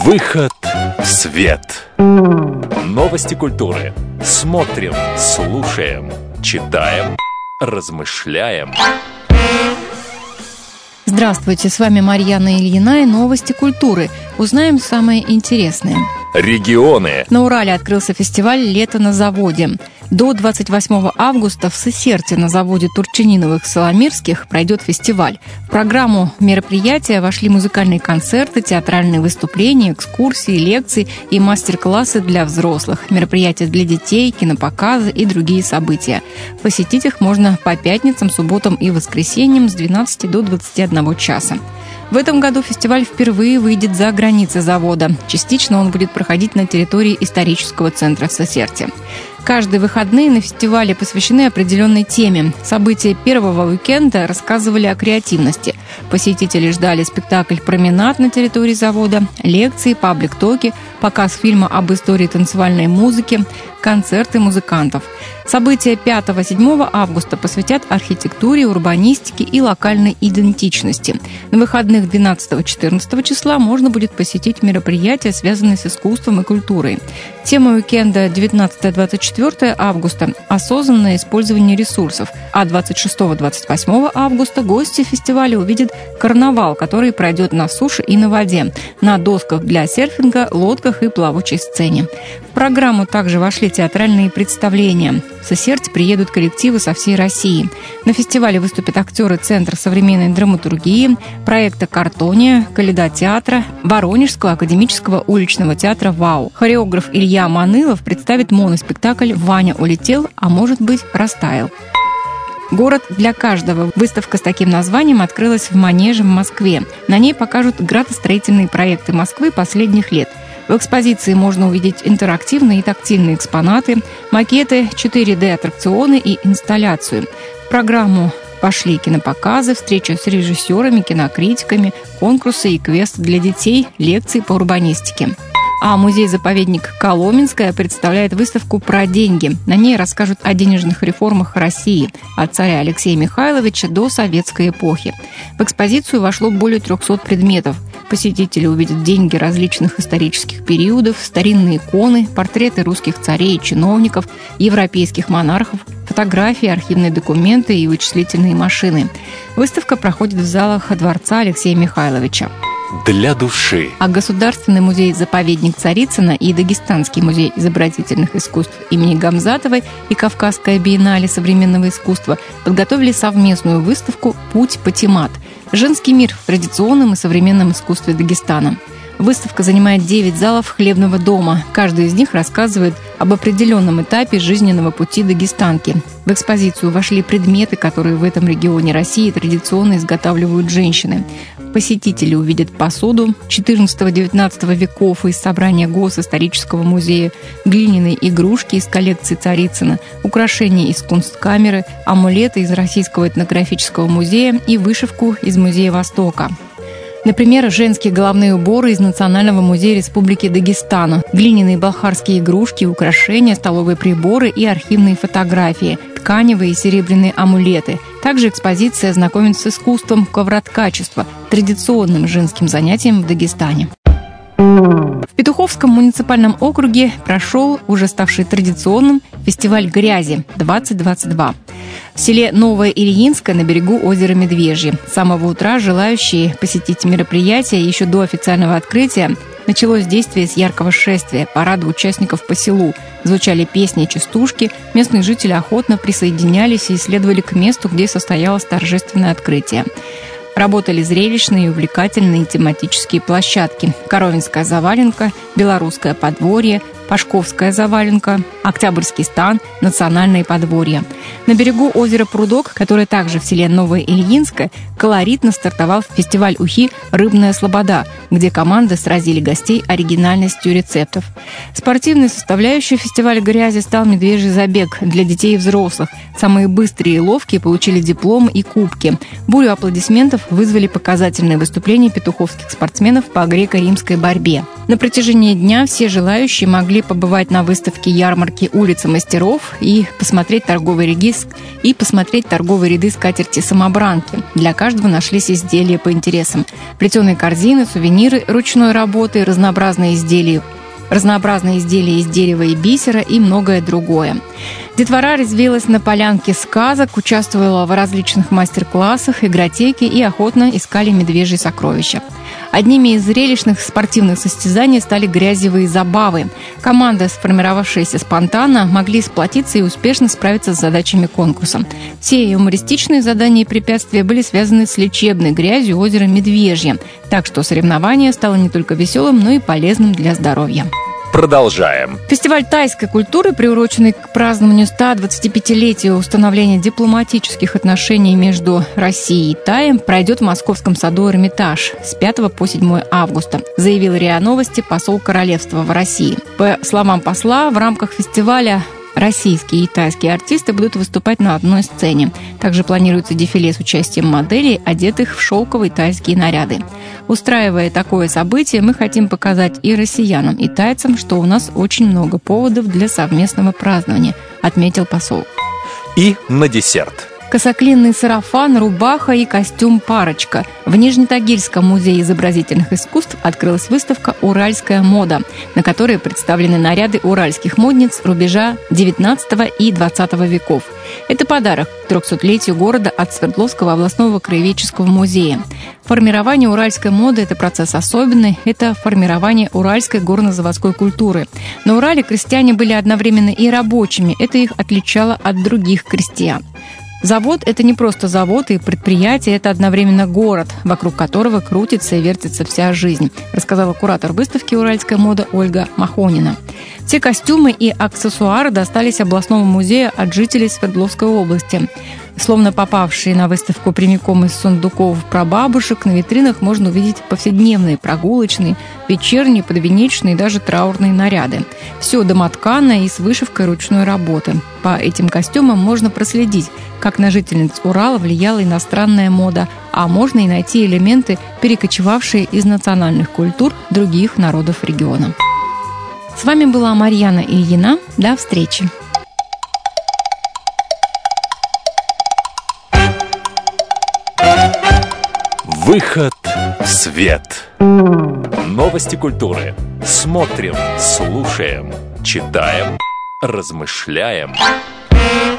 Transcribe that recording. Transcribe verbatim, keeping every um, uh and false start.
Выход в свет. Новости культуры. Смотрим, слушаем, читаем, размышляем. Здравствуйте, с вами Марьяна Ильина и новости культуры. Узнаем самое интересное. Регионы. На Урале открылся фестиваль «Лето на заводе». До двадцать восьмого августа в Сысерте на заводе Турчининовых-Соломирских пройдет фестиваль. В программу мероприятия вошли музыкальные концерты, театральные выступления, экскурсии, лекции и мастер-классы для взрослых, мероприятия для детей, кинопоказы и другие события. Посетить их можно по пятницам, субботам и воскресеньям с двенадцати до двадцати одного часа. В этом году фестиваль впервые выйдет за границы завода. Частично он будет проходить на территории исторического центра в Сысерте. Каждые выходные на фестивале посвящены определенной теме. События первого уикенда рассказывали о креативности. Посетители ждали спектакль «Променад» на территории завода, лекции, паблик-токи, показ фильма об истории танцевальной музыки, концерты музыкантов. События пятого-седьмого августа посвятят архитектуре, урбанистике и локальной идентичности. На выходных двенадцатого-четырнадцатого числа можно будет посетить мероприятия, связанные с искусством и культурой. Тема уикенда девятнадцатого-двадцать четвёртого августа – осознанное использование ресурсов, а двадцать шестого-двадцать восьмого августа гости фестиваля увидят карнавал, который пройдет на суше и на воде, на досках для серфинга, лодках и плавучей сцене. В программу также вошли театральные представления. В Сысерте приедут коллективы со всей России. На фестивале выступят актеры Центра современной драматургии, проекта «Картония», Коляда театра, Воронежского академического уличного театра «ВАУ». Хореограф Илья Манылов представит моноспектакль «Ваня улетел, а может быть, растаял». «Город для каждого». Выставка с таким названием открылась в Манеже в Москве. На ней покажут градостроительные проекты Москвы последних лет. В экспозиции можно увидеть интерактивные и тактильные экспонаты, макеты, четыре дэ-аттракционы и инсталляцию. В программу пошли кинопоказы, встречи с режиссерами, кинокритиками, конкурсы и квесты для детей, лекции по урбанистике. А музей-заповедник Коломенское представляет выставку про деньги. На ней расскажут о денежных реформах России от царя Алексея Михайловича до советской эпохи. В экспозицию вошло более трехсот предметов. Посетители увидят деньги различных исторических периодов, старинные иконы, портреты русских царей и чиновников, европейских монархов, фотографии, архивные документы и вычислительные машины. Выставка проходит в залах дворца Алексея Михайловича. Для души. А Государственный музей-заповедник Царицына и Дагестанский музей изобразительных искусств имени Гамзатовой и Кавказская биеннале современного искусства подготовили совместную выставку «Путь Патимат. Женский мир в традиционном и современном искусстве Дагестана». Выставка занимает девять залов хлебного дома. Каждый из них рассказывает об определенном этапе жизненного пути дагестанки. В экспозицию вошли предметы, которые в этом регионе России традиционно изготавливают женщины. Посетители увидят посуду четырнадцатого-девятнадцатого веков из собрания Госисторического музея, глиняные игрушки из коллекции Царицына, украшения из кунсткамеры, амулеты из Российского этнографического музея и вышивку из Музея Востока. Например, женские головные уборы из Национального музея Республики Дагестана, глиняные балхарские игрушки, украшения, столовые приборы и архивные фотографии, тканевые и серебряные амулеты. Также экспозиция знакомит с искусством ковроткачества, традиционным женским занятием в Дагестане. В Петуховском муниципальном округе прошел уже ставший традиционным фестиваль грязи двадцать двадцать два. В селе Новое Ильинское на берегу озера Медвежье. С самого утра желающие посетить мероприятие еще до официального открытия началось действие с яркого шествия, парада участников по селу. Звучали песни и частушки, местные жители охотно присоединялись и следовали к месту, где состоялось торжественное открытие. Работали зрелищные и увлекательные тематические площадки: Коровинская заваленка, Белорусское подворье, Пашковская заваленка, Октябрьский стан, Национальные подворья. На берегу озера Прудок, которое также в селе Новое Ильинское, колоритно стартовал фестиваль ухи «Рыбная слобода», где команды сразили гостей оригинальностью рецептов. Спортивной составляющей фестиваля грязи стал медвежий забег для детей и взрослых. Самые быстрые и ловкие получили дипломы и кубки. Бурю аплодисментов вызвали показательные выступления петуховских спортсменов по греко-римской борьбе. На протяжении дня все желающие могли смогли побывать на выставке ярмарки «Улица мастеров» и посмотреть торговые ряды, и посмотреть торговые ряды скатерти-самобранки. Для каждого нашлись изделия по интересам. Плетеные корзины, сувениры ручной работы, разнообразные изделия разнообразные изделия из дерева и бисера и многое другое. Детвора резвилась на полянке сказок, участвовала в различных мастер-классах, игротеке и охотно искали медвежьи сокровища. Одними из зрелищных спортивных состязаний стали грязевые забавы. Команды, сформировавшиеся спонтанно, могли сплотиться и успешно справиться с задачами конкурса. Все юмористичные задания и препятствия были связаны с лечебной грязью озера Медвежье, так что соревнование стало не только веселым, но и полезным для здоровья. Продолжаем. Фестиваль тайской культуры, приуроченный к празднованию ста двадцатипятилетия установления дипломатических отношений между Россией и Таем, пройдет в Московском саду «Эрмитаж» с пятого по седьмое августа, заявил РИА Новости посол королевства в России. По словам посла, в рамках фестиваля российские и тайские артисты будут выступать на одной сцене. Также планируется дефиле с участием моделей, одетых в шелковые тайские наряды. Устраивая такое событие, мы хотим показать и россиянам, и тайцам, что у нас очень много поводов для совместного празднования, отметил посол. И на десерт. Косоклинный сарафан, рубаха и костюм-парочка. В Нижнетагильском музее изобразительных искусств открылась выставка «Уральская мода», на которой представлены наряды уральских модниц рубежа девятнадцатого и двадцатого веков. Это подарок к трехсотлетию города от Свердловского областного краеведческого музея. Формирование уральской моды – это процесс особенный, это формирование уральской горнозаводской культуры. На Урале крестьяне были одновременно и рабочими, это их отличало от других крестьян. Завод – это не просто завод и предприятие, это одновременно город, вокруг которого крутится и вертится вся жизнь, рассказала куратор выставки «Уральская мода» Ольга Махонина. Все костюмы и аксессуары достались областному музею от жителей Свердловской области. Словно попавшие на выставку прямиком из сундуков прабабушек, на витринах можно увидеть повседневные, прогулочные, вечерние, подвенечные и даже траурные наряды. Все домотканное и с вышивкой ручной работы. По этим костюмам можно проследить, как на жительниц Урала влияла иностранная мода, а можно и найти элементы, перекочевавшие из национальных культур других народов региона. С вами была Марьяна Ильина. До встречи! Выход в свет. Новости культуры. Смотрим, слушаем, читаем, размышляем.